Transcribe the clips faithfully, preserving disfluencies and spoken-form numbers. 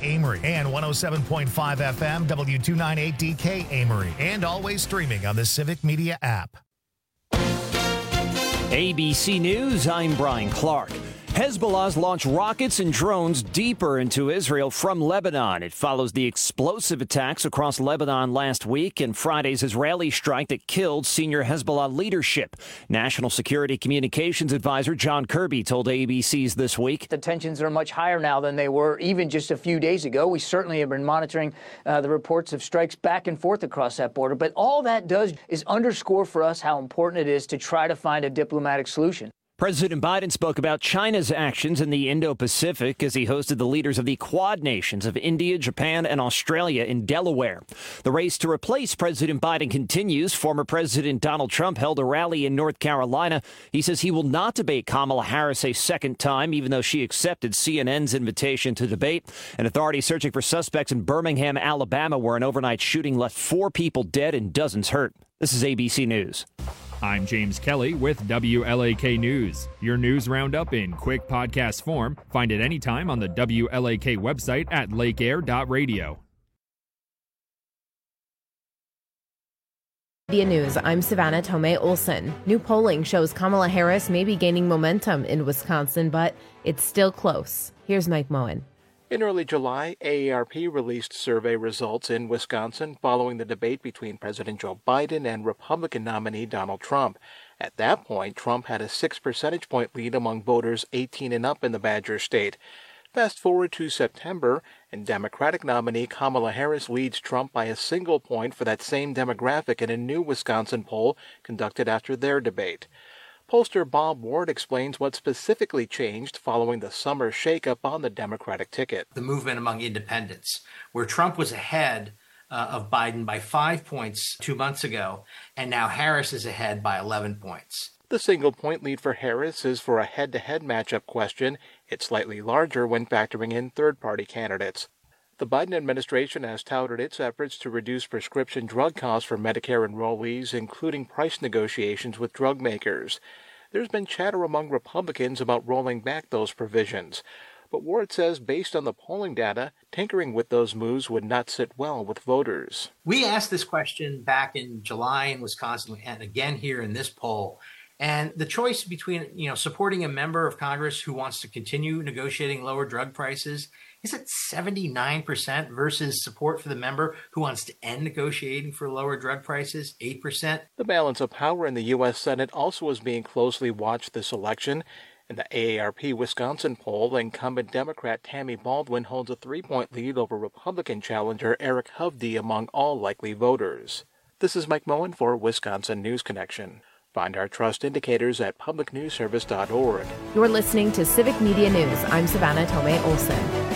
Amory, and one oh seven point five F M W two ninety-eight D K Amory, and always streaming on the Civic Media app. A B C News, I'm Brian Clark. Hezbollah's launched rockets and drones deeper into Israel from Lebanon. It follows the explosive attacks across Lebanon last week and Friday's Israeli strike that killed senior Hezbollah leadership. National Security Communications Advisor John Kirby told A B C's This Week. The tensions are much higher now than they were even just a few days ago. We certainly have been monitoring uh, the reports of strikes back and forth across that border. But all that does is underscore for us how important it is to try to find a diplomatic solution. President Biden spoke about China's actions in the Indo-Pacific as he hosted the leaders of the Quad nations of India, Japan, and Australia in Delaware. The race to replace President Biden continues. Former President Donald Trump held a rally in North Carolina. He says he will not debate Kamala Harris a second time, even though she accepted C N N's invitation to debate. And authorities searching for suspects in Birmingham, Alabama, where an overnight shooting left four people dead and dozens hurt. This is A B C News. I'm James Kelly with W L A K News. Your news roundup in quick podcast form. Find it anytime on the W L A K website at lake air dot radio. Media News, I'm Savannah Tomei Olson. New polling shows Kamala Harris may be gaining momentum in Wisconsin, but it's still close. Here's Mike Moen. In early July, A A R P released survey results in Wisconsin following the debate between President Joe Biden and Republican nominee Donald Trump. At that point, Trump had a six percentage point lead among voters eighteen and up in the Badger State. Fast forward to September, and Democratic nominee Kamala Harris leads Trump by a single point for that same demographic in a new Wisconsin poll conducted after their debate. Pollster Bob Ward explains what specifically changed following the summer shakeup on the Democratic ticket. The movement among independents, where Trump was ahead uh, of Biden by five points two months ago, and now Harris is ahead by eleven points. The single-point lead for Harris is for a head-to-head matchup question. It's slightly larger when factoring in third-party candidates. The Biden administration has touted its efforts to reduce prescription drug costs for Medicare enrollees, including price negotiations with drug makers. There's been chatter among Republicans about rolling back those provisions. But Ward says based on the polling data, tinkering with those moves would not sit well with voters. We asked this question back in July in Wisconsin and again here in this poll. And the choice between, you know, supporting a member of Congress who wants to continue negotiating lower drug prices is at seventy-nine percent versus support for the member who wants to end negotiating for lower drug prices, eight percent. The balance of power in the U S Senate also is being closely watched this election. In the A A R P Wisconsin poll, incumbent Democrat Tammy Baldwin holds a three-point lead over Republican challenger Eric Hovde among all likely voters. This is Mike Moen for Wisconsin News Connection. Find our trust indicators at public news service dot org. You're listening to Civic Media News. I'm Savannah Tomei Olson.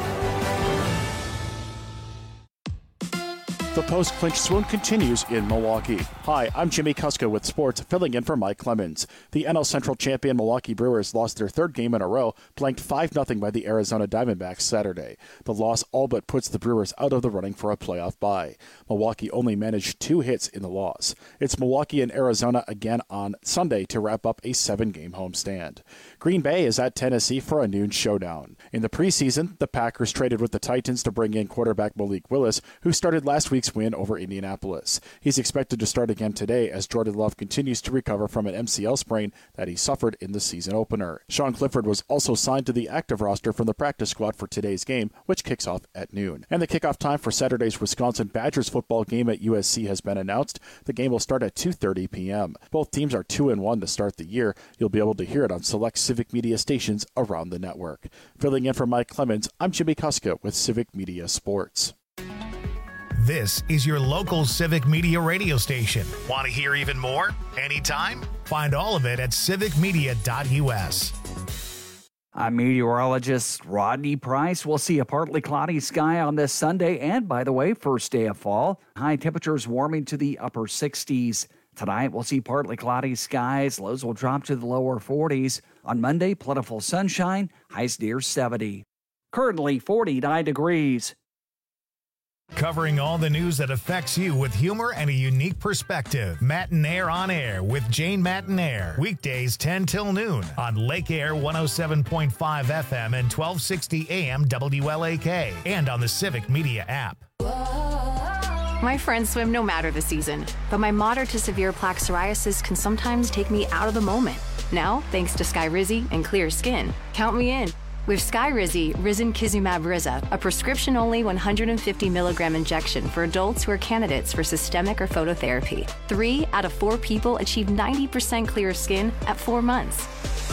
The post-clinch swoon continues in Milwaukee. Hi, I'm Jimmy Kuska with sports, filling in for Mike Clemens. The N L Central champion Milwaukee Brewers lost their third game in a row, blanked five nothing by the Arizona Diamondbacks Saturday. The loss all but puts the Brewers out of the running for a playoff bye. Milwaukee only managed two hits in the loss. It's Milwaukee and Arizona again on Sunday to wrap up a seven-game homestand. Green Bay is at Tennessee for a noon showdown. In the preseason, the Packers traded with the Titans to bring in quarterback Malik Willis, who started last week's win over Indianapolis. He's expected to start again today as Jordan Love continues to recover from an M C L sprain that he suffered in the season opener. Sean Clifford was also signed to the active roster from the practice squad for today's game, which kicks off at noon. And the kickoff time for Saturday's Wisconsin Badgers football game at U S C has been announced. The game will start at two thirty p.m. Both teams are two and one to start the year. You'll be able to hear it on select Civic Media stations around the network. Filling in for Mike Clemens, I'm Jimmy Kuska with Civic Media Sports. This is your local Civic Media radio station. Want to hear even more? Anytime? Find all of it at civic media dot u s. I'm meteorologist Rodney Price. We'll see a partly cloudy sky on this Sunday. And by the way, first day of fall, high temperatures warming to the upper sixties. Tonight, we'll see partly cloudy skies. Lows will drop to the lower forties. On Monday, plentiful sunshine, highs near seventy. Currently forty-nine degrees. Covering all the news that affects you with humor and a unique perspective. Matinaire on Air with Jane Matinaire. Weekdays ten till noon on Lake Air one oh seven point five F M and twelve sixty A M W L A K and on the Civic Media app. My friends swim no matter the season, but my moderate to severe plaque psoriasis can sometimes take me out of the moment. Now, thanks to Skyrizi and clear skin, count me in. With Skyrizi, Risankizumab Riza, a prescription-only one hundred fifty milligram injection for adults who are candidates for systemic or phototherapy. Three out of four people achieve ninety percent clear skin at four months.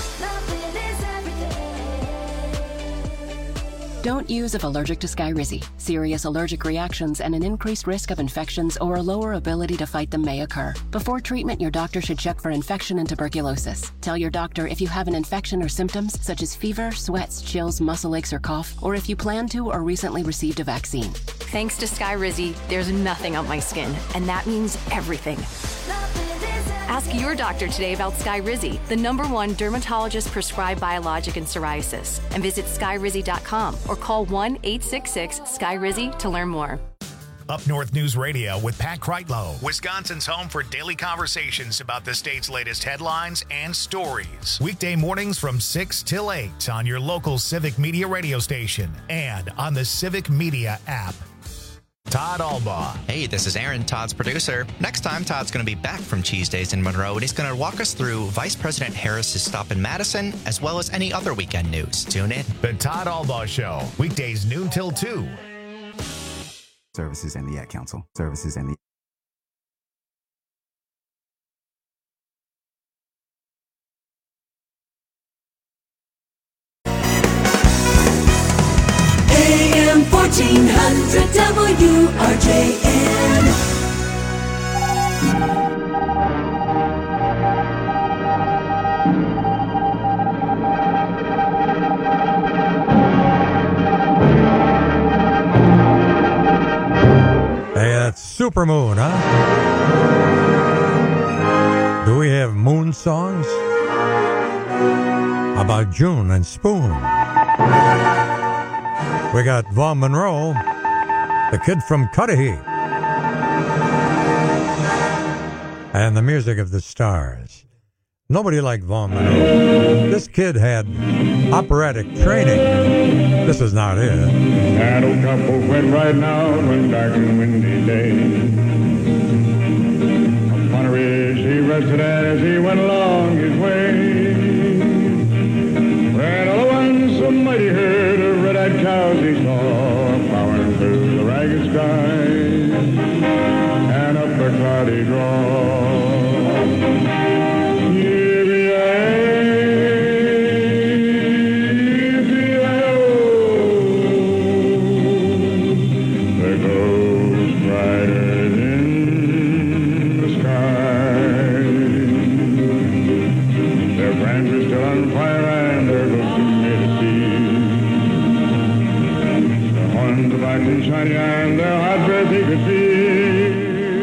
Don't use if allergic to Skyrizi. Serious allergic reactions and an increased risk of infections or a lower ability to fight them may occur. Before treatment, your doctor should check for infection and tuberculosis. Tell your doctor if you have an infection or symptoms such as fever, sweats, chills, muscle aches, or cough, or if you plan to or recently received a vaccine. Thanks to Skyrizi, there's nothing on my skin, and that means everything. Ask your doctor today about Skyrizi, the number one dermatologist-prescribed biologic in psoriasis, and visit skyrizi dot com or call one eight six six Skyrizi to learn more. Up North News Radio with Pat Kreitlow, Wisconsin's home for daily conversations about the state's latest headlines and stories. Weekday mornings from six till eight on your local Civic Media radio station and on the Civic Media app. Todd Albaugh. Hey, this is Aaron, Todd's producer. Next time, Todd's going to be back from Cheese Days in Monroe, and he's going to walk us through Vice President Harris's stop in Madison, as well as any other weekend news. Tune in. The Todd Albaugh Show, weekdays noon till two. Services and the Ad Council. Services and the A M fourteen hundred W R J N. Hey, that's Supermoon, huh? Do we have moon songs? How about June and Spoon? We got Vaughn Monroe, the kid from Cudahy, and the music of the stars. Nobody liked Vaughn Monroe. This kid had operatic training. This is not it. That old couple went riding out one dark and windy day. Upon a ridge he rested as he went along his way. When all at once a mighty herd of red-eyed cows he saw plowing through the ragged sky and up a cloudy draw. And their hot breath he could feel.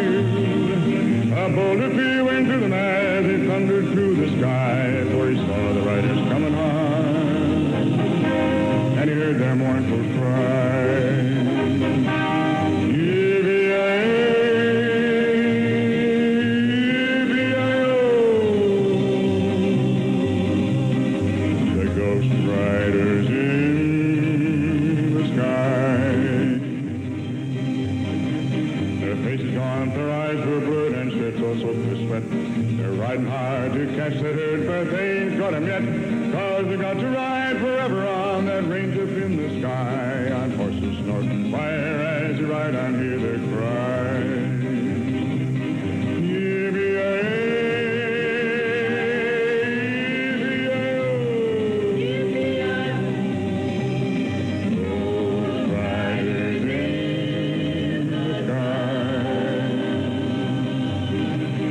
A boulder tree went through the night, it thundered through the sky, for he saw the riders coming on, and he heard their mournful cry. Yippee-yi-yi, yippee-yi-yo, the ghost riders in the sky. Their eyes were blurred and shirts all soaked with sweat. They're riding hard to catch that herd, but they ain't got him yet. Cause they got to ride forever on that range up in the sky. On horses snorting fire as you ride on, hear their cry.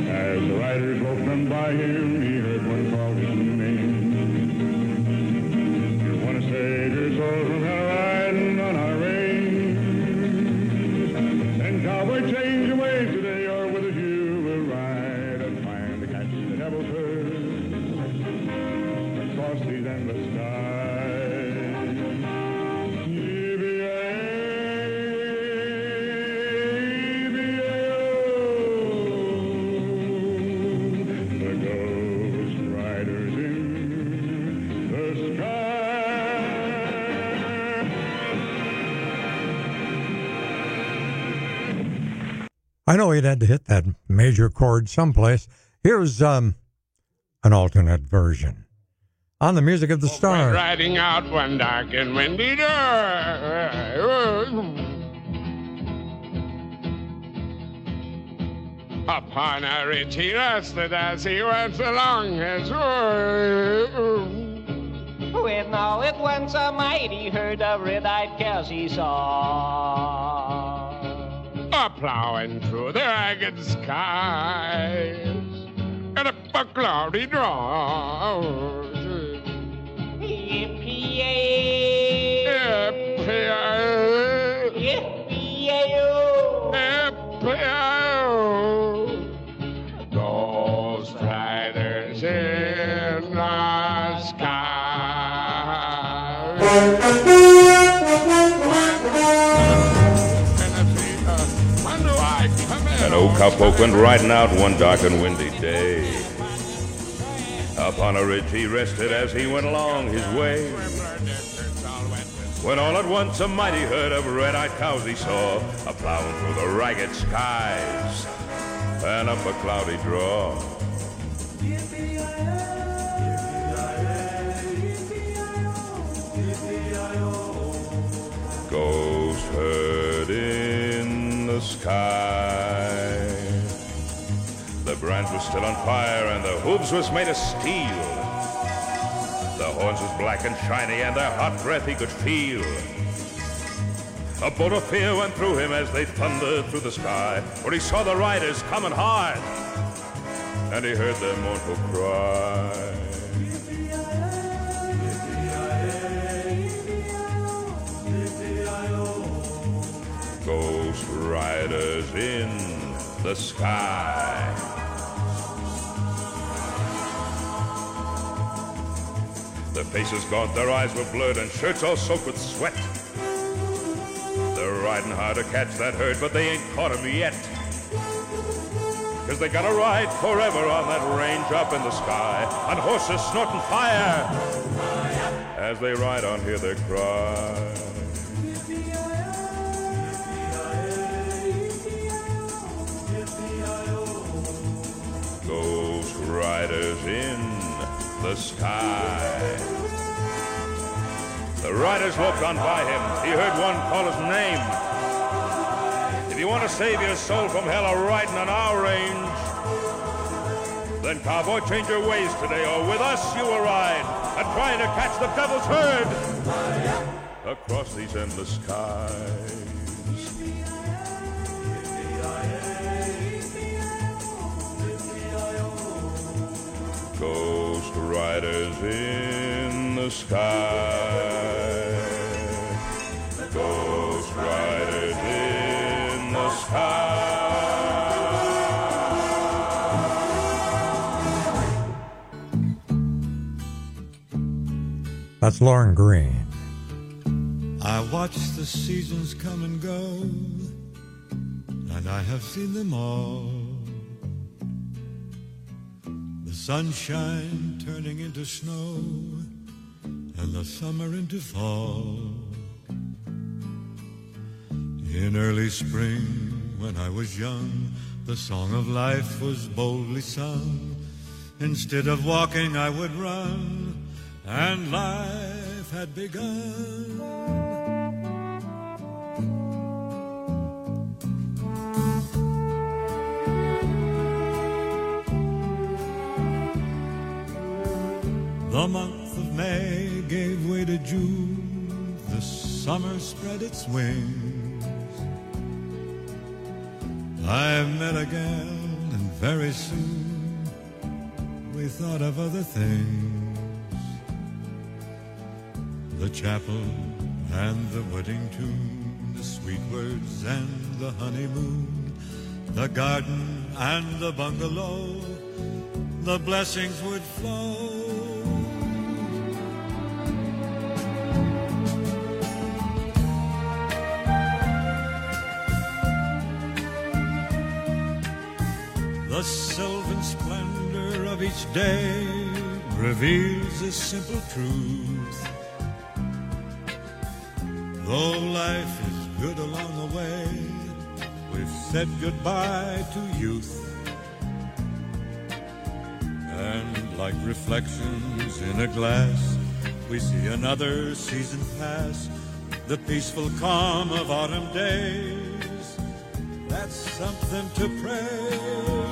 By him, he heard one call his name. I know he'd had to hit that major chord someplace. Here's um, an alternate version on the Music of the Stars. Riding out one dark and windy day, upon a ridge he rested as he went along his way. When all at once a mighty herd of red-eyed cows he saw, a plowing through the ragged skies, and up a cloudy draw. Yippee-yay! Yippee-yay! Yippee-yay-o! Yippee-yay-o! Those riders in the sky. An old cowpoke went riding out one dark and windy day. Upon a ridge he rested as he went along his way. When all at once a mighty herd of red-eyed cows he saw, a plowing through the ragged skies and up a cloudy draw. Ghost herd in the sky. The brands were still on fire and the hooves was made of steel. The horns was black and shiny and their hot breath he could feel. A bolt of fear went through him as they thundered through the sky, for he saw the riders coming hard and he heard their mournful cry. Ghost riders in the sky. Their faces gaunt, their eyes were blurred, and shirts all soaked with sweat. They're riding hard to catch that herd, but they ain't caught him yet. Cause they gotta ride forever on that range up in the sky, on horses snorting fire. As they ride on, hear their cry. Ghost riders in the sky. The riders looked on by him. He heard one call his name. If you want to save your soul from hell or riding on our range, then cowboy, change your ways today, or with us you will ride and trying to catch the devil's herd across these endless skies. Ghost riders in the sky. Ghost riders in the sky. That's Lauren Green. I watch the seasons come and go, and I have seen them all. Sunshine turning into snow, and the summer into fall. In early spring, when I was young, the song of life was boldly sung. Instead of walking, I would run, and life had begun. The month of May gave way to June. The summer spread its wings. I've met a gal, and very soon we thought of other things. The chapel and the wedding tune, the sweet words and the honeymoon, the garden and the bungalow, the blessings would flow. The sylvan splendor of each day reveals a simple truth. Though life is good along the way, we've said goodbye to youth. And like reflections in a glass, we see another season pass, the peaceful calm of autumn days. That's something to praise.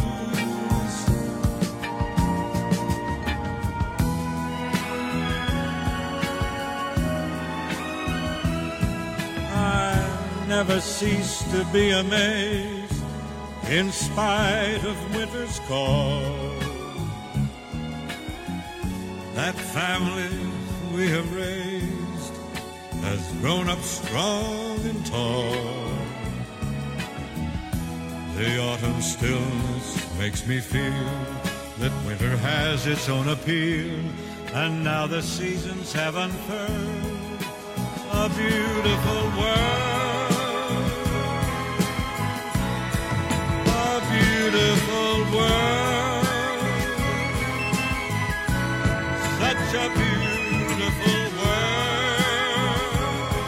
Never cease to be amazed in spite of winter's call. That family we have raised has grown up strong and tall. The autumn stillness makes me feel that winter has its own appeal, and now the seasons have unfurled a beautiful world. Beautiful world, such a beautiful world.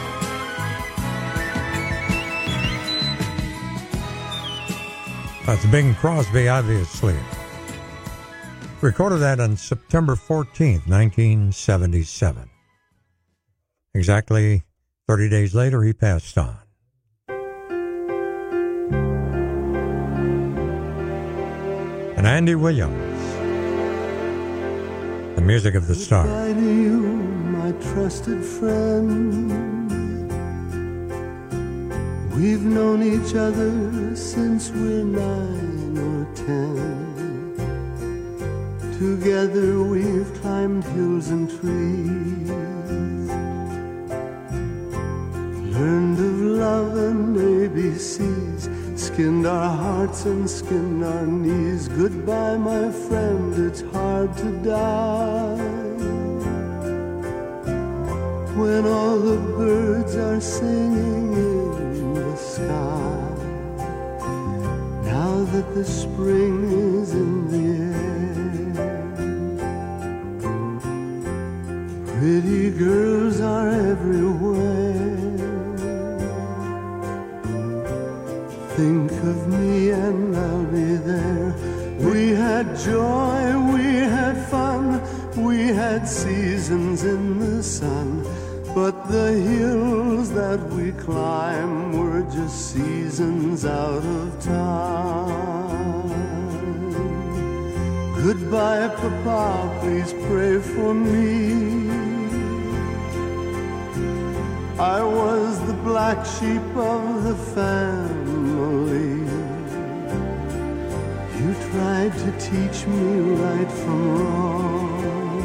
That's Bing Crosby, obviously. Recorded that on September fourteenth, nineteen seventy-seven. Exactly thirty days later, he passed on. And Andy Williams, the music of the stars. Goodbye to you, my trusted friend. We've known each other since we're nine or ten. Together we've climbed hills and trees, learned of love and A B Cs, skinned our hearts and skinned our knees. Goodbye, my friend, it's hard to die when all the birds are singing in the sky. Now that the spring is in the air, pretty girls are everywhere. Think of me and I'll be there. We had joy, we had fun, we had seasons in the sun, but the hills that we climb were just seasons out of time. Goodbye, Papa, please pray for me. I was the black sheep of the family. You tried to teach me right from wrong.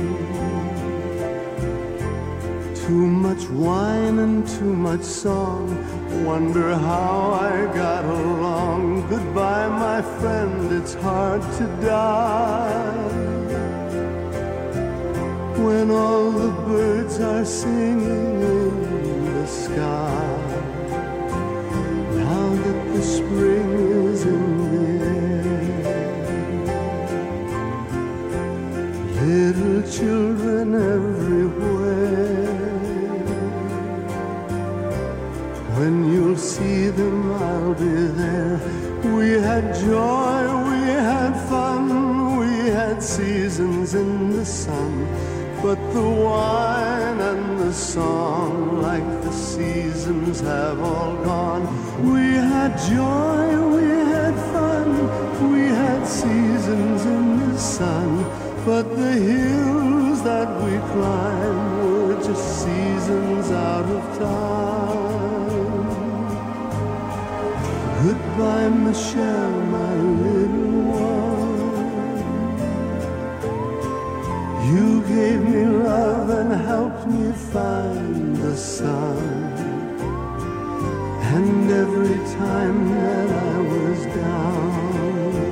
Too much wine and too much song. Wonder how I got along. Goodbye, my friend, it's hard to die when all the birds are singing in the sky. Now that the spring is in the air, little children everywhere. When you'll see them, I'll be there. We had joy, we had fun, we had seasons in the sun, but the wine and the song, like the seasons, have all gone. We had joy, we had fun, we had seasons in the sun, but the hills that we climbed were just seasons out of time. Goodbye, Michelle, my little one. You gave me love and helped me find the sun. And every time that I was down,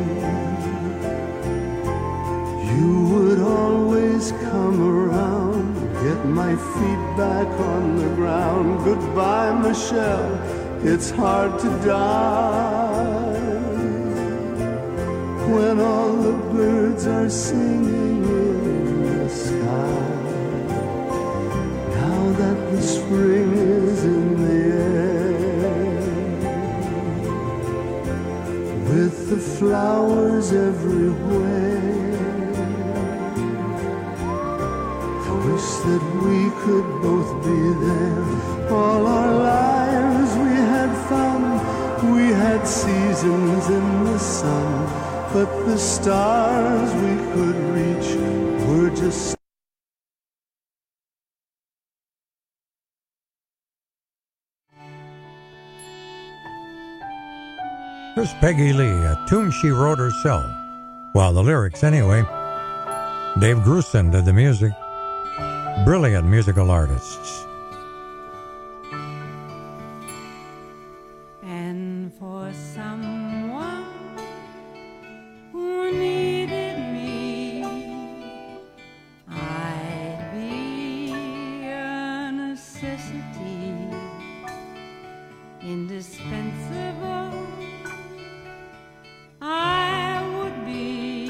you would always come around, get my feet back on the ground. Goodbye, Michelle, it's hard to die when all the birds are singing in the sky. Now that the spring is in the air, flowers everywhere. I wish that we could both be there. All our lives we had fun, we had seasons in the sun, but the stars we could reach were just Here's Peggy Lee, a tune she wrote herself. Well, the lyrics anyway. Dave Grusin did the music. Brilliant musical artists. And for someone who needed me, I'd be a necessity, indispensable. I would be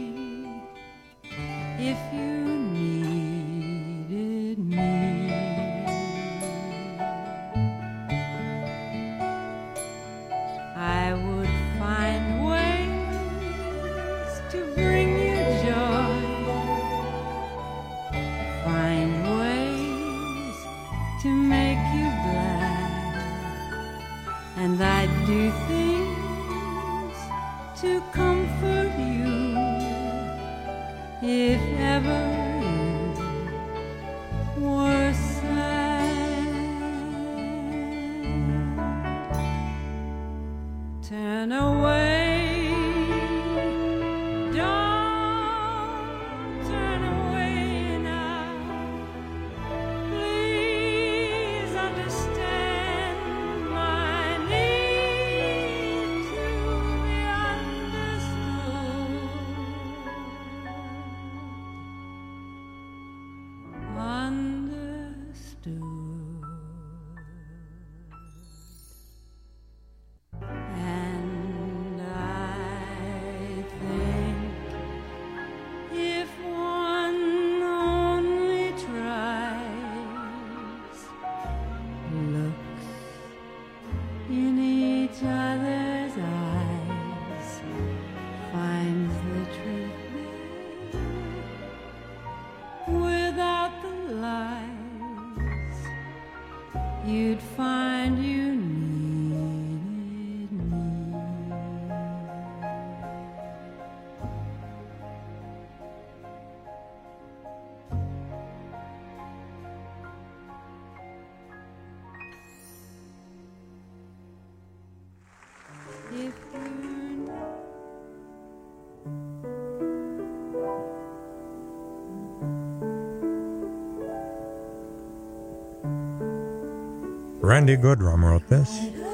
if you needed me. I would find ways to bring you joy, find ways to make you glad, and I'd do things to comfort you if ever you were sad. Turn away, don't turn away now. Please understand my need to be understood. And I think if one only tries, looks in each other's eyes, finds the truth there without the lies, you'd find you needed me. If you're not Randy Goodrum wrote this.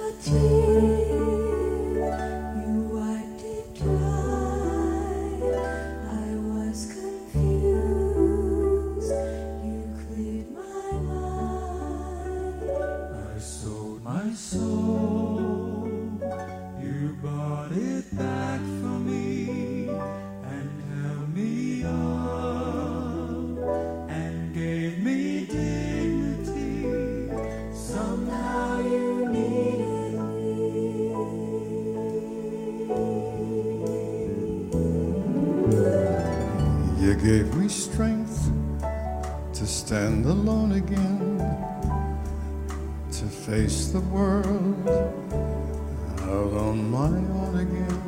You gave me strength to stand alone again, to face the world out on my own again.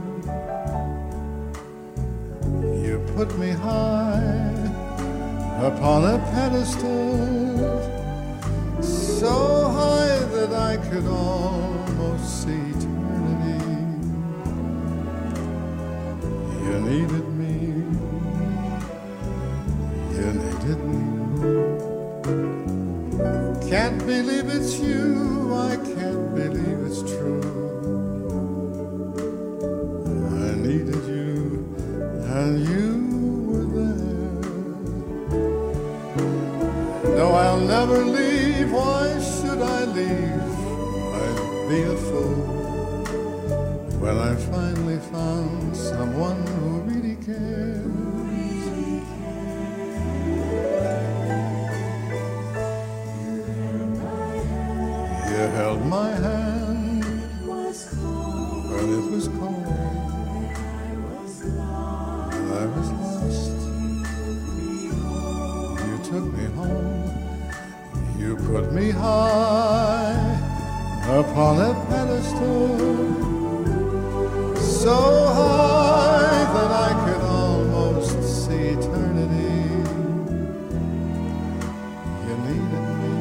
You put me high upon a pedestal, so high that I could almost see eternity. You needed me. You needed me. Can't believe it's you, I can't believe it's true. I needed you, and you were there. No, I'll never leave, why should I leave? I'd be a fool when I finally found someone who really cared. You held my hand when it was cold. took me home. You put me high upon a pedestal, so high that I could almost see eternity. You needed me.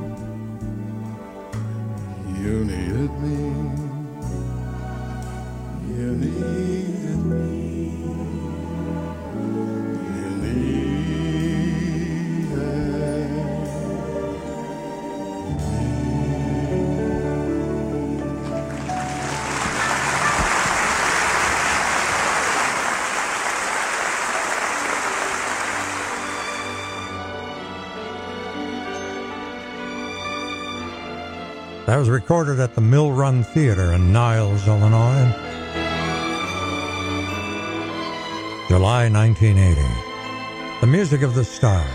You needed me. You needed me. You needed That was recorded at the Mill Run Theater in Niles, Illinois, July nineteen eighty. The Music of the Stars.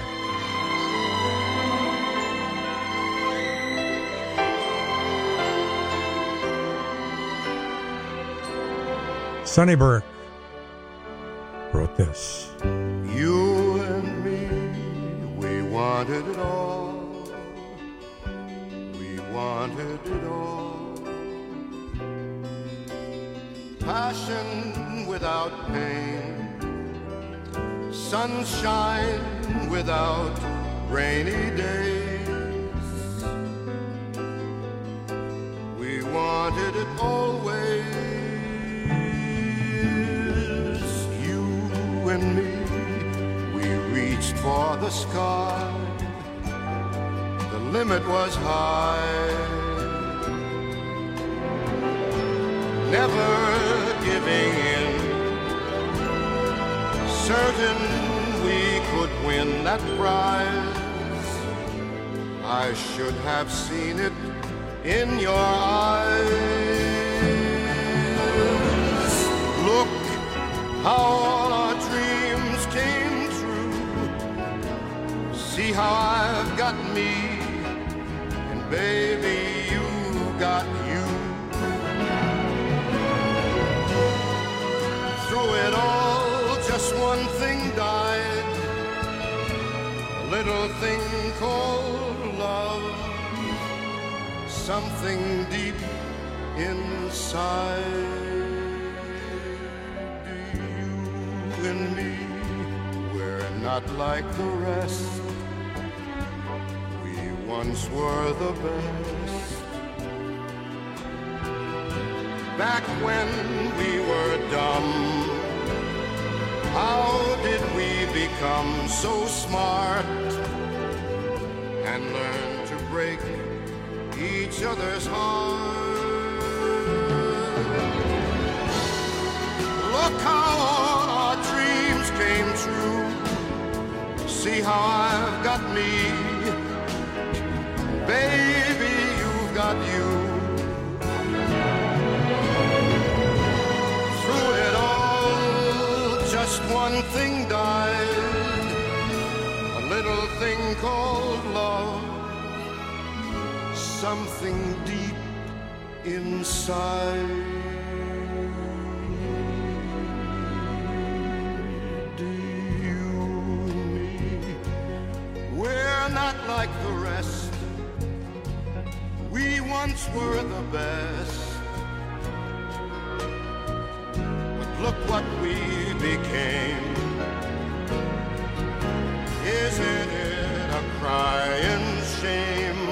Sonny Burke wrote this. You and me, we wanted it all. We wanted it all. Passion without pain, sunshine without rainy days. We wanted it always. You and me, we reached for the sky. The limit was high. Never giving in, certain we could win that prize. I should have seen it in your eyes. Look how all our dreams came true. See how I've got me, and baby, you've got you. Through it all, just one thing died, a little thing called love, something deep inside. You and me, we're not like the rest. We once were the best. Back when we were dumb, how did we become so smart and learn to break each other's heart? Look how all our dreams came true. See how I've got me, baby, you've got you. Just one thing died, a little thing called love, something deep inside. You and me, we're not like the rest. We once were the best. Look what we became. Isn't it a crying shame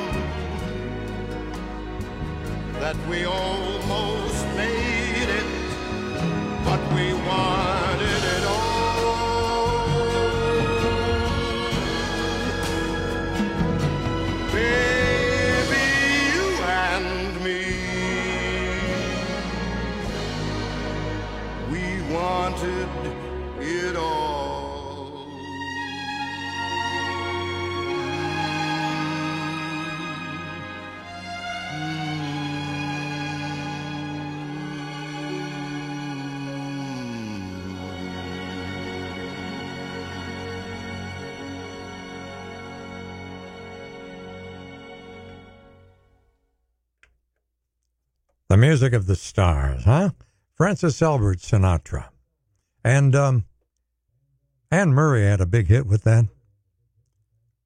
that we almost made it, but we wanted it all? Baby, you and me, wanted it all. The Music of the Stars, huh? Francis Albert Sinatra. And um, Anne Murray had a big hit with that.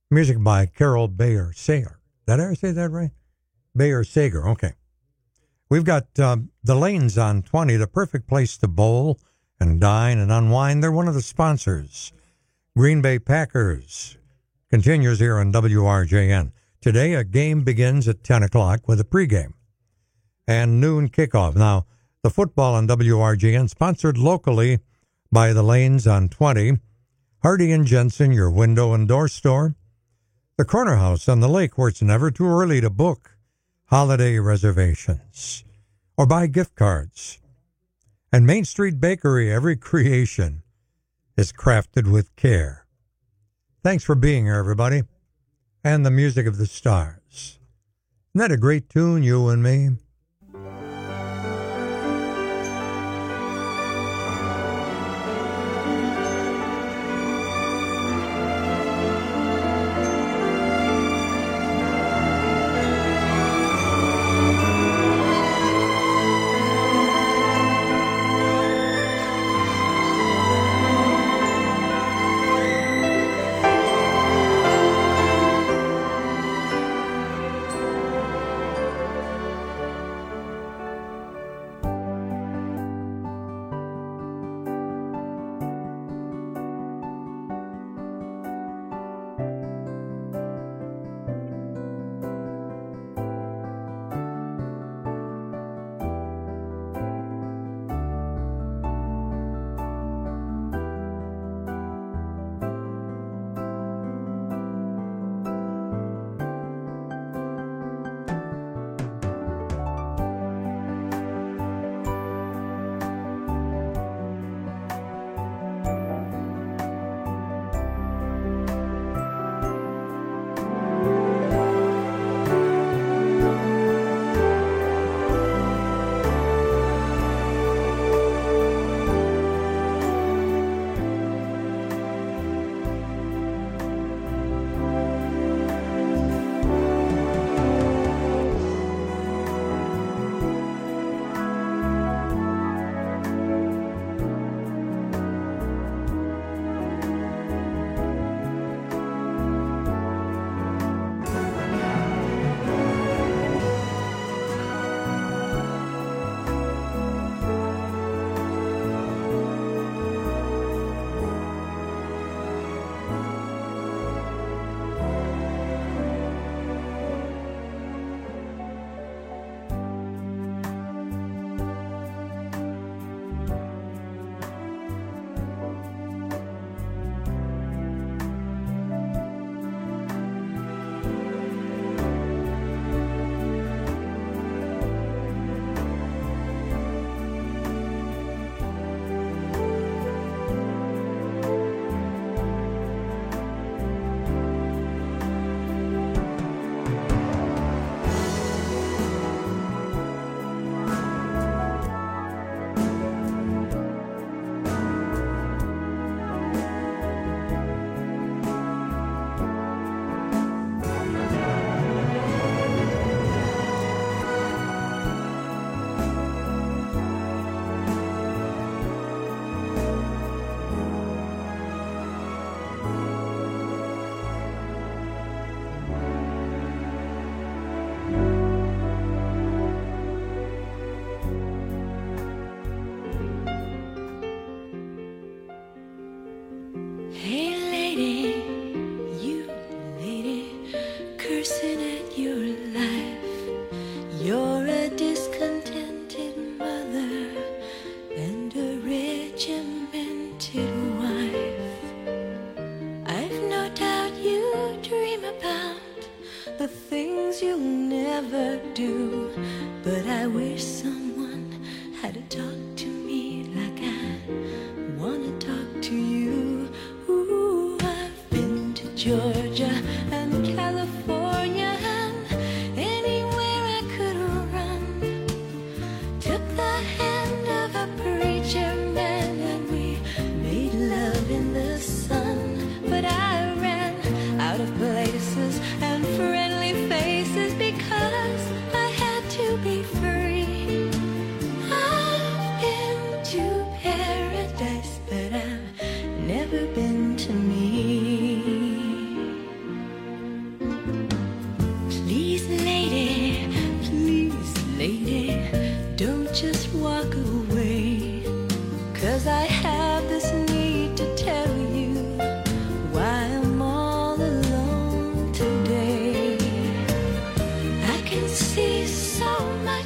Music by Carol Bayer Sager. Did I say that right? Bayer Sager, okay. We've got um, the Lanes on twenty, the perfect place to bowl and dine and unwind. They're one of the sponsors. Green Bay Packers continues here on W R J N. Today, a game begins at ten o'clock with a pregame and noon kickoff. Now, the football on W R J N, sponsored locally by the Lanes on twenty, Hardy and Jensen, your window and door store, the Corner House on the lake, where it's never too early to book holiday reservations or buy gift cards, and Main Street Bakery. Every creation is crafted with care. Thanks for being here, everybody. And the music of the stars. Isn't that a great tune, You and Me?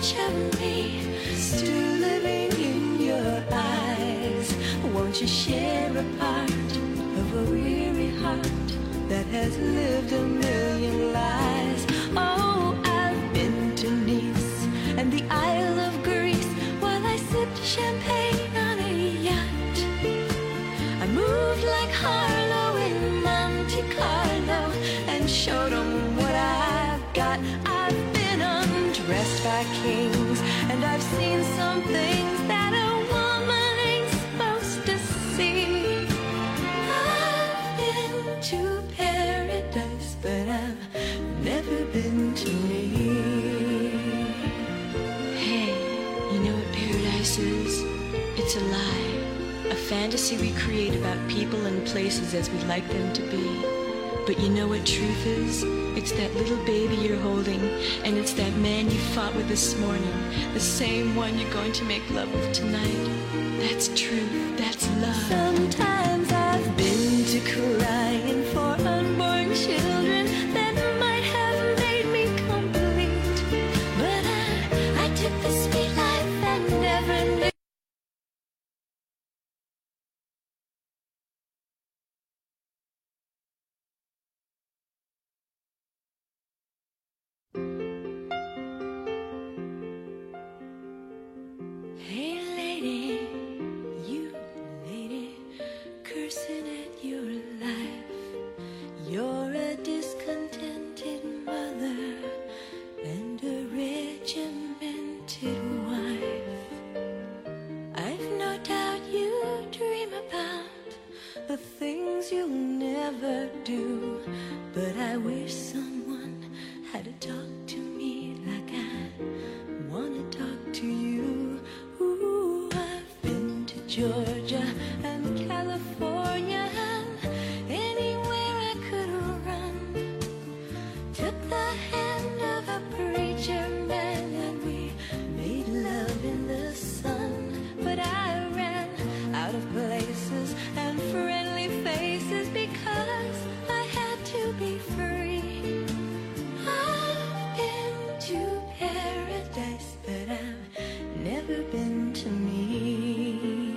much of me still living in your eyes. Won't you share a part of a weary heart that has lived a million lives? Oh, I've been to Nice and the Isle of Greece while I sipped champagne on a yacht. I moved like Harlow in Monte Carlo and showed them what I've got. I've been undressed by kings and I've seen some things that a woman ain't supposed to see. I've been to paradise, but I've never been to me. Hey, you know what paradise is? It's a lie, a fantasy we create about people and places as we'd like them to be. But you know what truth is? It's that little baby you're holding, and it's that man you fought with this morning, the same one you're going to make love with tonight. That's truth, that's love. Sometimes I've been to crying for unborn children that might have made me complete. But I, I took the sweet life and never knew. Hey lady, you lady, cursing at your life. You're a discontented mother and a regimented wife. I've no doubt you dream about the things you'll never do, but I wish someone had to talk to me like I wanna talk to you. Ooh, I've been to Georgia and California and anywhere I could run. Took the hand of a preacher man and we made love in the sun. But I ran out of places and friendly faces because I had to be free. I've been to paradise, but I've never been to me.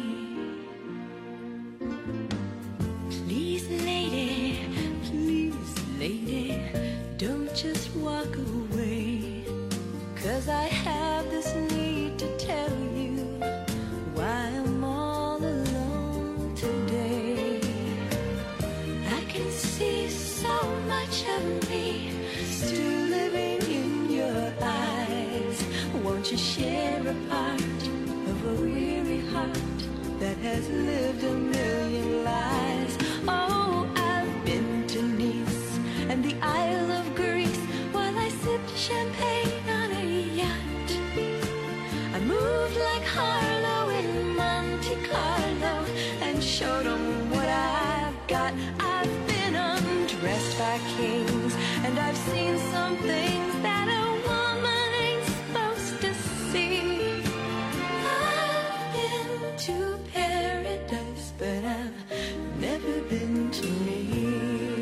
Please, lady, please, lady, don't just walk away, 'cause I have this need to tell you why I'm all alone today. I can see so much of me still living in your eyes. Won't you share a part of a weary heart that has lived a million lives? Oh, I've been to Nice and the Isle of Greece while I sipped champagne on a yacht. I moved like Harlow in Monte Carlo and showed them what I've got. I've been undressed by kings and I've seen some things that a woman ain't supposed to see. I've been to paradise, but I've never been to me.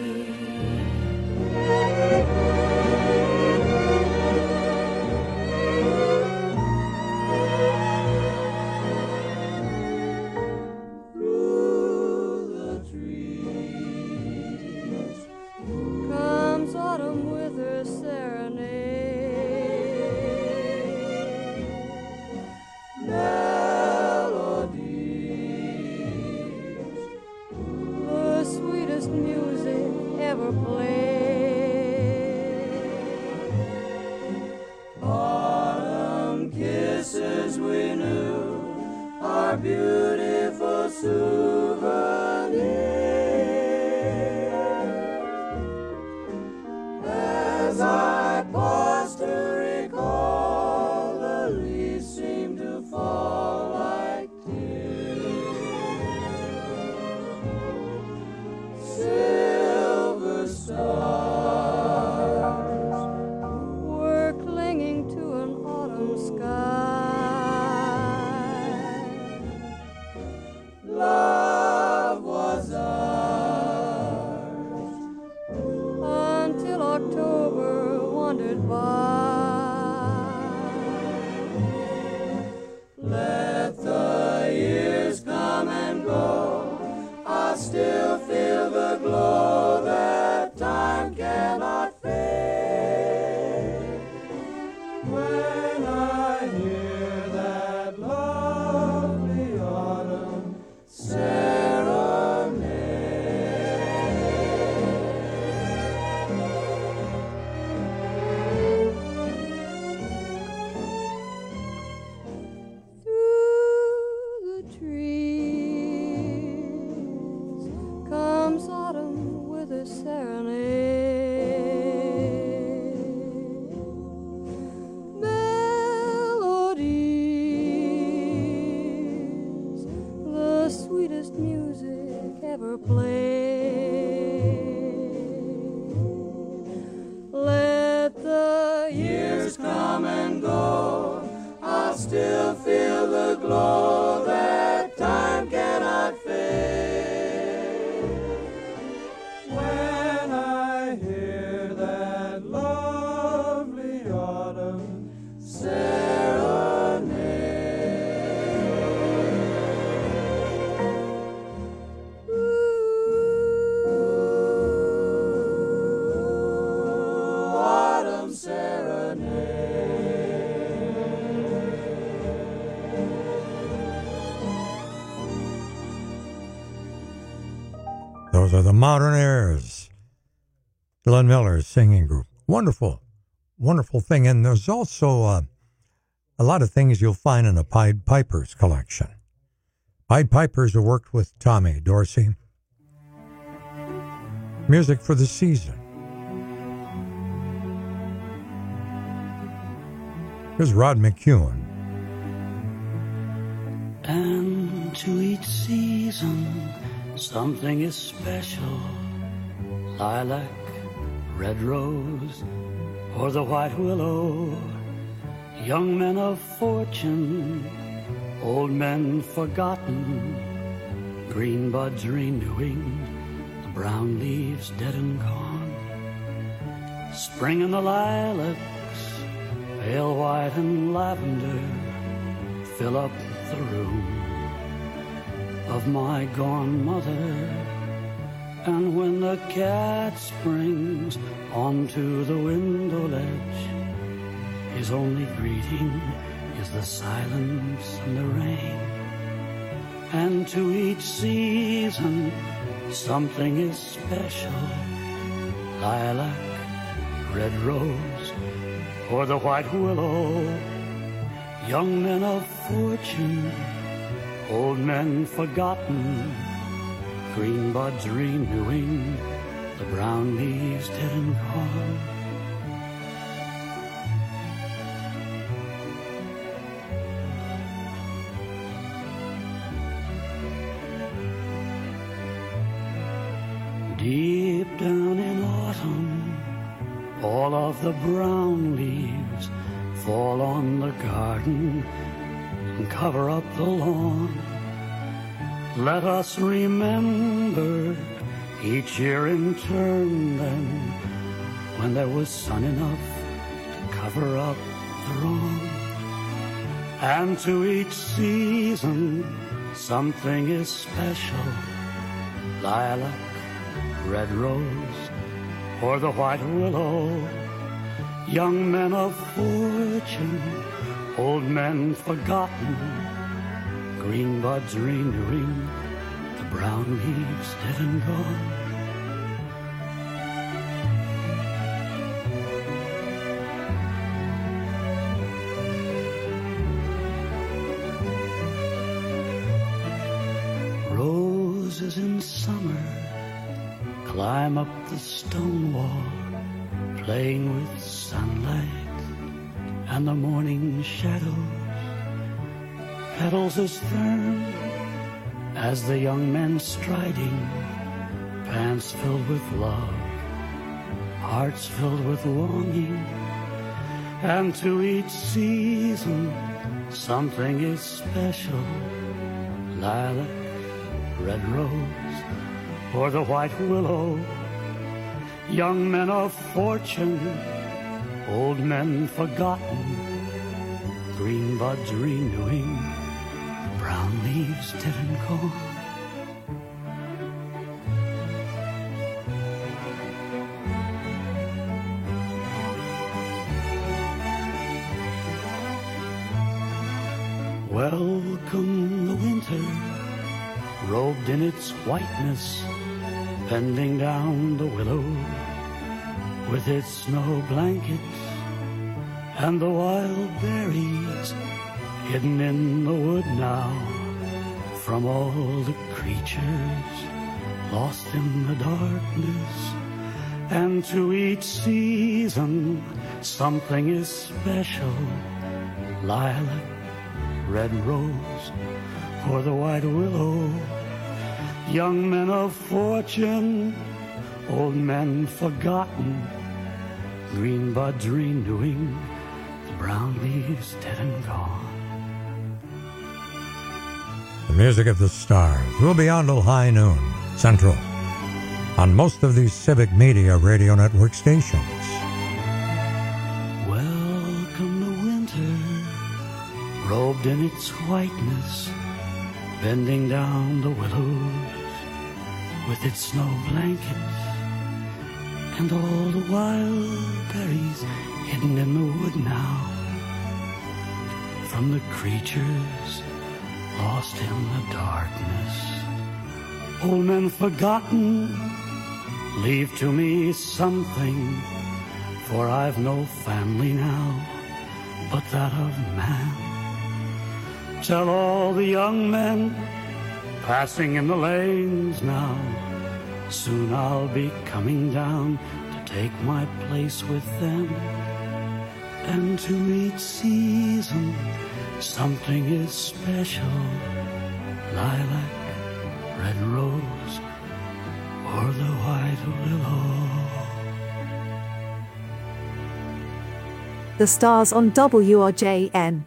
Comes autumn with her serenade. Melodies, the sweetest music ever played. Autumn kisses we knew are beautiful souvenirs. As I pause to recall, the leaves seem to fall like tears. Silver stars were clinging to an autumn sky. Love flow that time cannot fail. When I hear that lovely autumn serenade. Ooh, autumn serenade. Those are the Modern Airs, Glenn Miller's singing group. Wonderful, wonderful thing. And there's also uh, a lot of things you'll find in the Pied Pipers collection. Pied Pipers who worked with Tommy Dorsey. Music for the season. Here's Rod McEwen. And to each season, something is special. Lilac, red rose, or the white willow. Young men of fortune, old men forgotten. Green buds renewing, the brown leaves dead and gone. Spring in the lilacs, pale white and lavender, fill up the room of my gone mother. And when the cat springs onto the window ledge, his only greeting is the silence and the rain. And to each season something is special. Lilac, red rose, or the white willow. Young men of fortune, old men forgotten. Green buds renewing, the brown leaves dead and gone. Deep down in autumn, all of the brown leaves fall on the garden and cover up the lawn. Let us remember each year in turn then, when there was sun enough to cover up the wrong. And to each season something is special. Lilac, red rose, or the white willow. Young men of fortune, old men forgotten. Green buds renewing, the brown leaves dead and gone. Roses in summer climb up the stone wall, playing with sunlight and the morning shadows. Petals as firm as the young men striding, pants filled with love, hearts filled with longing. And to each season something is special. Lilac, red rose, or the white willow. Young men of fortune, old men forgotten. Green buds renewing, brown leaves dead and gone. Welcome the winter, robed in its whiteness, bending down the willow with its snow blankets, and the wild berries hidden in the wood now from all the creatures lost in the darkness. And to each season something is special. Lilac, red rose, or the white willow. Young men of fortune, old men forgotten. Green buds renewing, the brown leaves dead and gone. the music of the stars. We'll be on till high noon, Central, on most of these Civic Media Radio Network stations. Welcome to winter, robed in its whiteness, bending down the willows with its snow blankets, and all the wild berries hidden in the wood now, from the creatures lost in the darkness. Old men forgotten, leave to me something, for I've no family now but that of man. Tell all the young men passing in the lanes now, soon I'll be coming down to take my place with them. And to each season something is special, lilac, red rose, or the white willow. The stars on W R J N.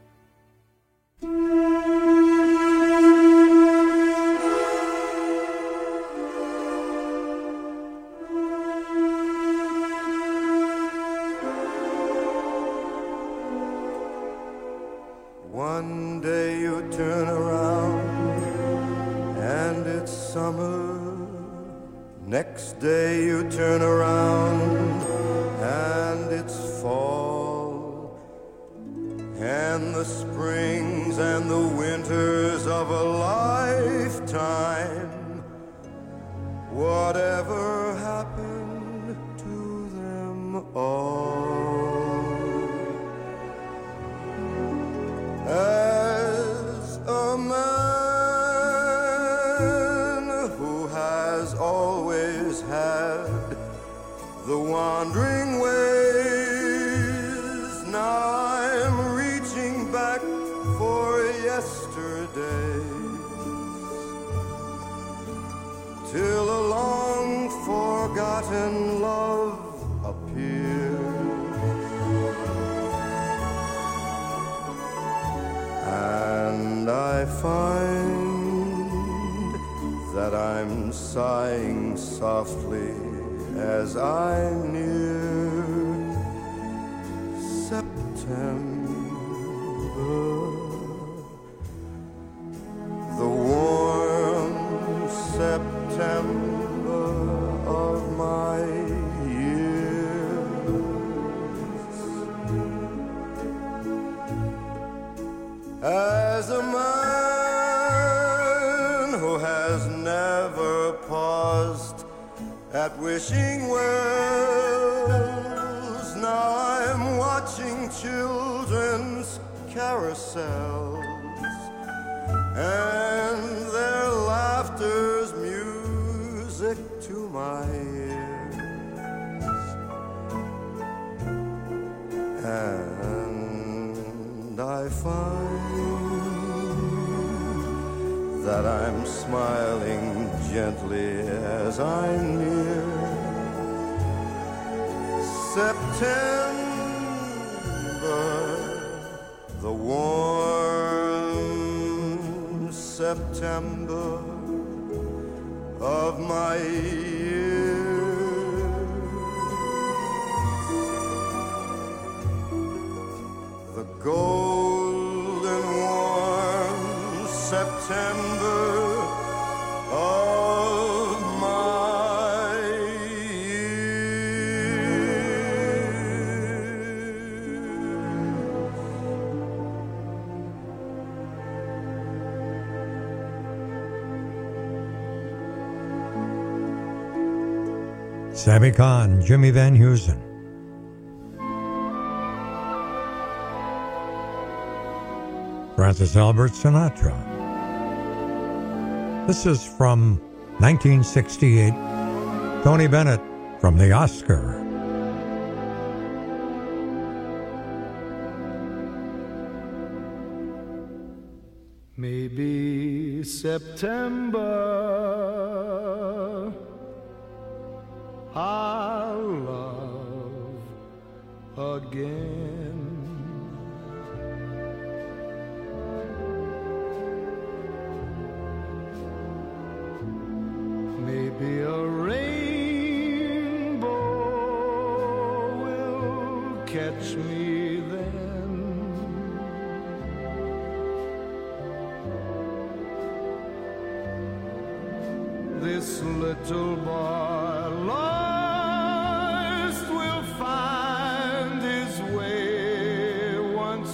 One day you turn around and it's summer. Next day you turn around and it's fall. And the springs and the winters of a lifetime, whatever happened to them all? As a man who has always had the wandering ways, now I'm reaching back for yesterday, till a long forgotten love appears. And I find that I'm sighing softly as I near September, the warm September of my as a man who has never paused at wishing wells, now I'm watching children's carousels, and their laughter's music to my ears. And I find that I'm smiling gently as I near September, the warm September of my years. The golden warm September of my Sammy Kahn, Jimmy Van Heusen. Francis Albert Sinatra. This is from nineteen sixty-eight. Tony Bennett from the Oscar. Maybe September I'll love again. catch me then. This little boy lost will find his way once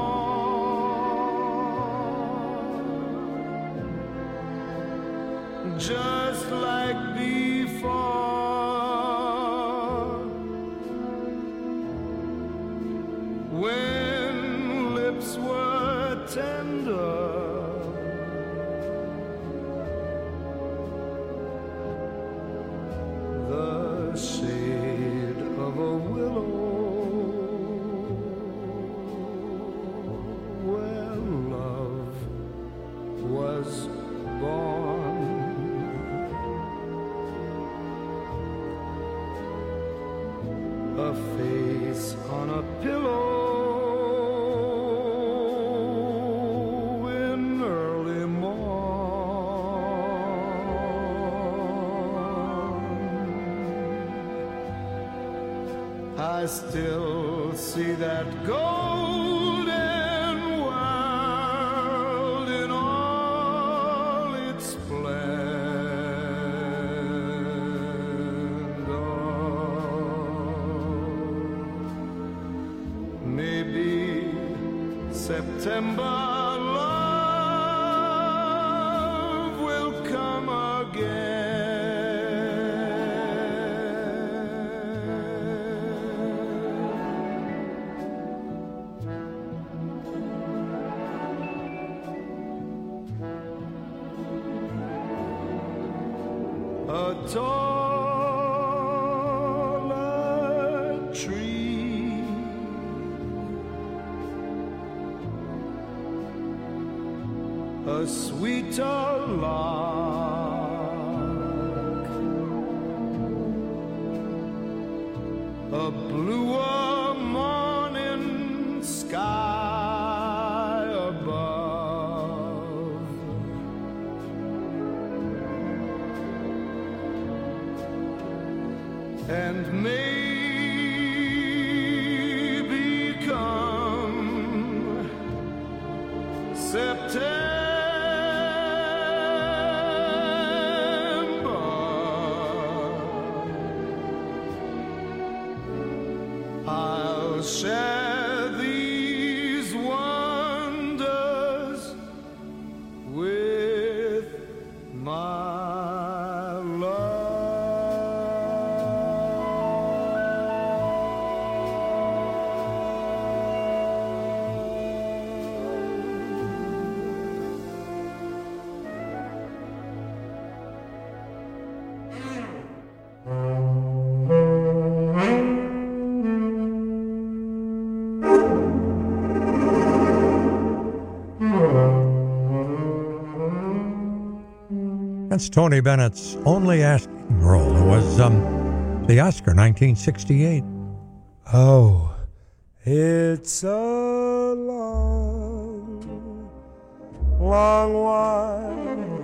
more, just like before, when lips were tender. The shade of a willow where love was born. A face on a pillow in early morn. I still see that golden world in all its splendor. Maybe September love will come again. A taller tree, a sweeter lark, a bluer morning sky above, and maybe come September, I'll share these wonders with my love. That's Tony Bennett's only asking role. It was um, the Oscar nineteen sixty-eight. Oh, it's a long, long while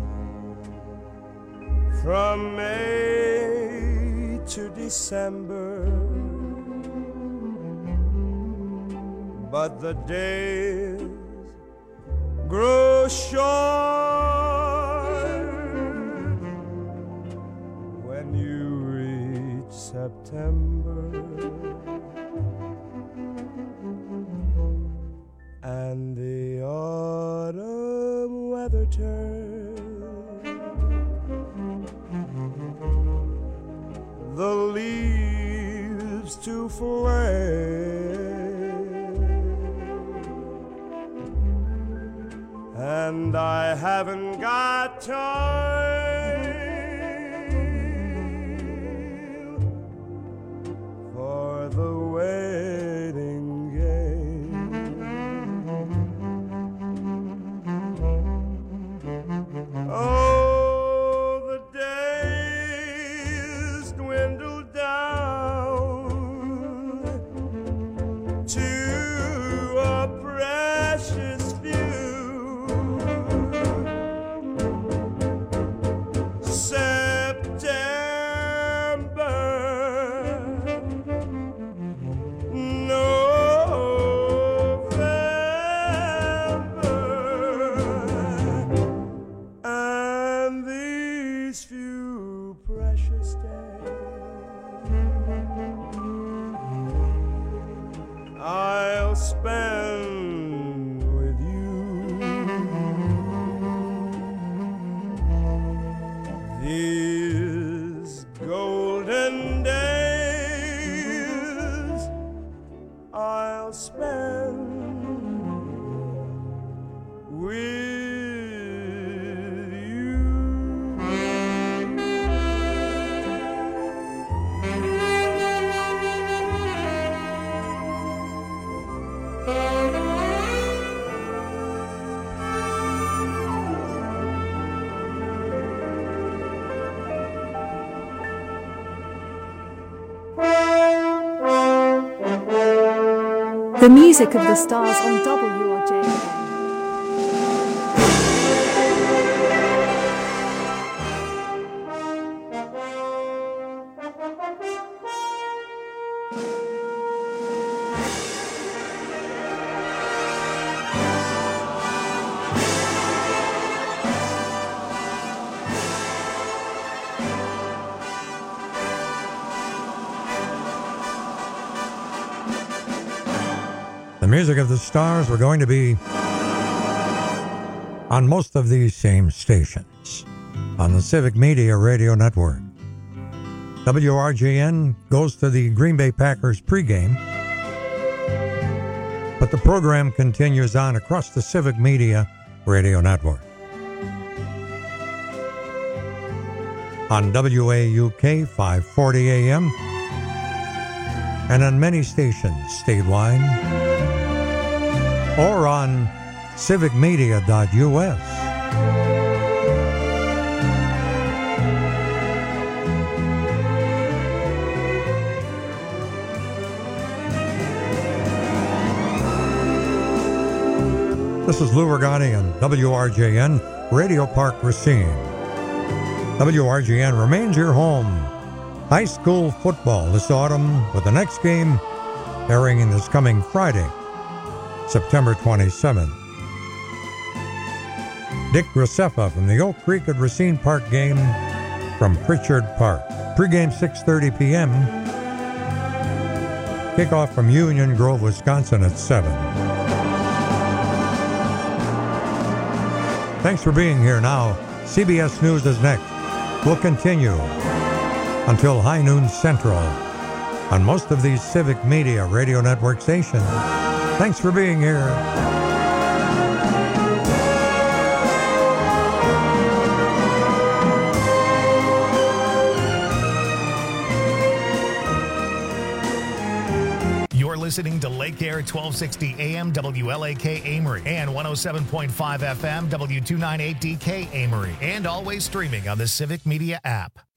from May to December, but the days grow short when you reach September, and the autumn weather turns, the leaves to flame, and I haven't got time for the waiting game. Oh, the days dwindle down to a precious few. The music of the stars on W R J N. The music of the stars were going to be on most of these same stations on the Civic Media Radio Network. W R J N goes to the Green Bay Packers pregame, but the program continues on across the Civic Media Radio Network. On W A U K five forty A M and on many stations statewide, or on civic media dot U S. This is Lou Regani on W R J N Radio Park Racine. W R J N remains your home. High school football this autumn with the next game airing this coming Friday, September twenty-seventh. Dick Graceffa from the Oak Creek at Racine Park game from Pritchard Park. Pre-game six thirty p.m. Kickoff from Union Grove, Wisconsin at seven. Thanks for being here now. C B S News is next. We'll continue until high noon central on most of these Civic Media Radio Network stations. Thanks for being here. You're listening to Lake Air twelve sixty A M W L A K Amory and one oh seven point five F M W two ninety-eight D K Amory, and always streaming on the Civic Media app.